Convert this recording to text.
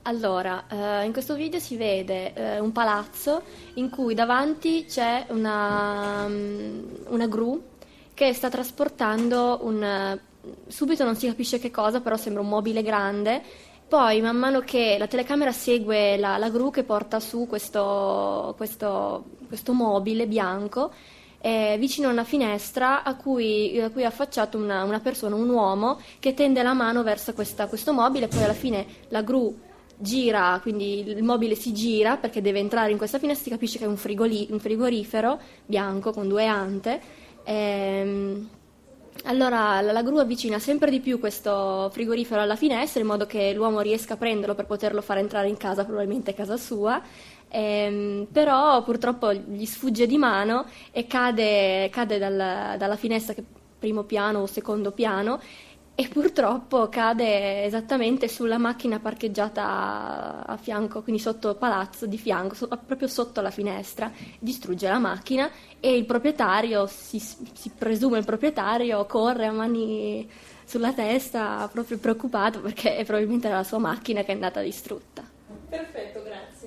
Allora, in questo video si vede un palazzo in cui davanti c'è una gru che sta trasportando subito non si capisce che cosa, però sembra un mobile grande. Poi, man mano che la telecamera segue la gru che porta su questo mobile bianco, vicino a una finestra a cui è affacciato una persona, un uomo, che tende la mano verso questo mobile. Poi alla fine la gru gira, quindi il mobile si gira perché deve entrare in questa finestra. Si capisce che è un frigorifero bianco con due ante. Allora la gru avvicina sempre di più questo frigorifero alla finestra in modo che l'uomo riesca a prenderlo per poterlo fare entrare in casa, probabilmente casa sua. Però purtroppo gli sfugge di mano e cade dalla finestra, che primo piano o secondo piano, e purtroppo cade esattamente sulla macchina parcheggiata a fianco, quindi sotto il palazzo di fianco, proprio sotto la finestra. Distrugge la macchina e il proprietario, si presume il proprietario, corre a mani sulla testa, proprio preoccupato perché probabilmente era la sua macchina che è andata distrutta. Perfetto, grazie.